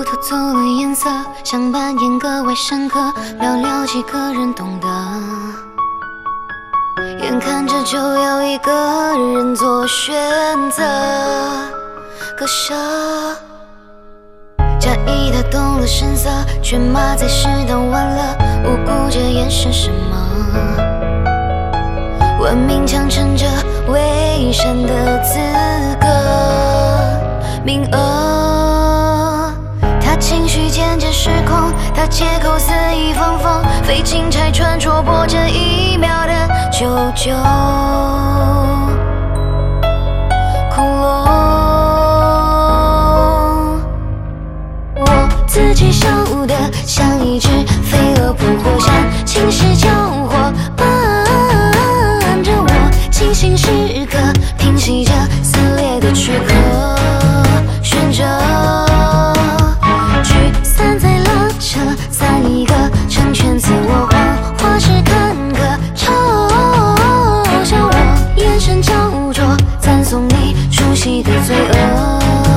骨头走了颜色，想扮演格外深刻，寥寥几个人懂得。眼看着就要一个人做选择，割舍。假意他动了声色，却骂在适当晚了，无辜这眼神什么？文明强撑着伪善的资格，名额。他情绪渐渐失控，他借口肆意放风，非金钗穿戳破这一秒的久久窟窿。我自己笑得像一只飞蛾扑火山，侵蚀交火伴着我，清醒时刻平息着撕裂的躯壳，悬着聚散在拉扯，散一个成全自我谎话是坎坷，嘲笑我眼神焦灼，赞颂你出戏的罪恶。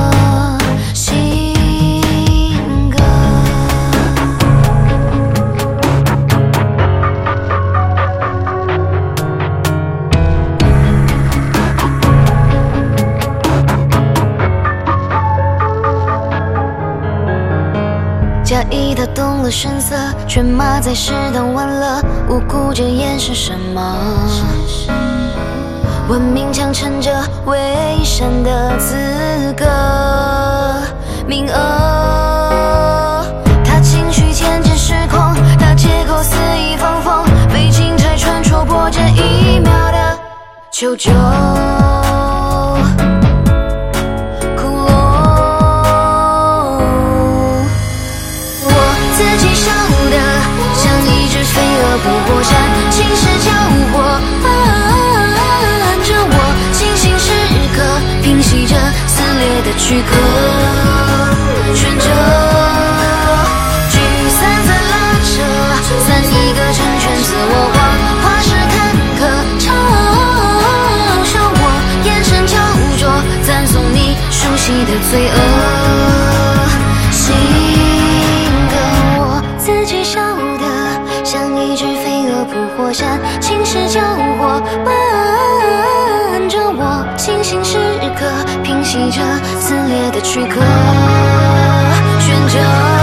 假意他动了声色，却骂在适当晚了，无辜这眼是什么？文明强撑着伪善的资格，名额。他情绪渐渐失控，他借口肆意放风，非金钗穿戳破这一秒的求救。不过山，侵蚀交火伴着我，清醒时刻平息着撕裂的躯壳，悬着聚散在拉扯，散一个成全自我谎话是坎坷，嘲笑我眼神焦灼，赞颂你熟悉的罪恶。性格我自己笑得像一只飞蛾扑火山，侵蚀交火伴着我，清醒时刻平息着撕裂的躯壳，悬着